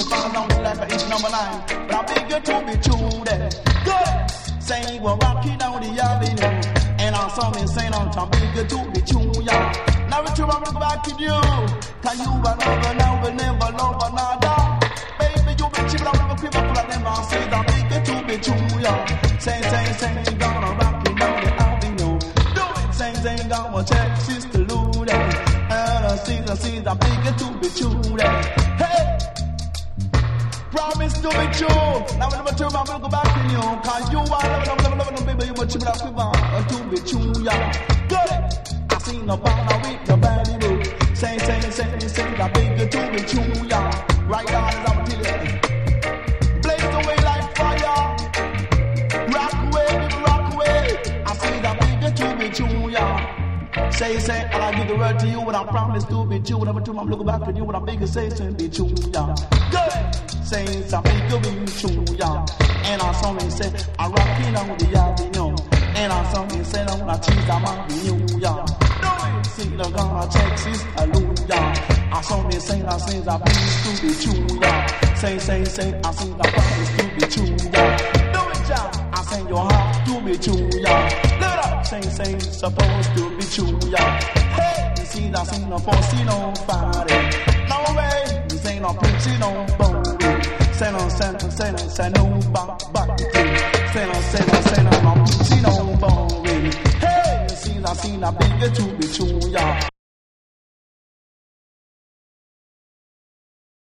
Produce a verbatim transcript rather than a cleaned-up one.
Follow down the like it's number nine. But I beg you to be true there. Good. Say we're rocking down the avenue. And our song is saying on top, beg you to be true, yeah. Now it's true, I'm gonna go back to you. Cause you will never, never, never love another. Baby, you be cheap, I'm gonna keep up, but I never say that. Beg you to be true, yeah. Say, say, say, you gonna rock it down the avenue. Do it. Say, say, gonna check Sister Lou there. And I see, I see that beg you to be true there. Hey! Promise to be true. Now when I'm true, I'm gonna go back to you. Cause you are loving, loving, loving, loving, baby. You were cheap, I'm gonna to be true, yeah. Good. I seen no partner with the body move. Say, say, say, say, that beg you to be true, yeah. Right now, as I'm telling you. Blaze away like fire. Rock away, baby, rock away. I see that beg you to be true, yeah. Say, say, and I give the word to you, and I promise to be true. Whenever I'm looking back at you, and I beg you, say, say, be true, yeah. Good. Say, I beg you, be true, yeah. And I saw me say, I rock it on the avenue. And I saw me say, on the cheese, I'm on the new, yeah. See the gonna check, sis, hallelujah. I saw me say, I say, I promise to be true, yeah. Say, say, say, I say, I promise to be true, yeah. Do it, yeah. I say, your heart to be true, yeah. Live it up. Say, say, supposed to be true, yeah. Hey, you see, I say, no force, no fighting. No way, this ain't no pitch, no bone. Say no, say no, say no, say no,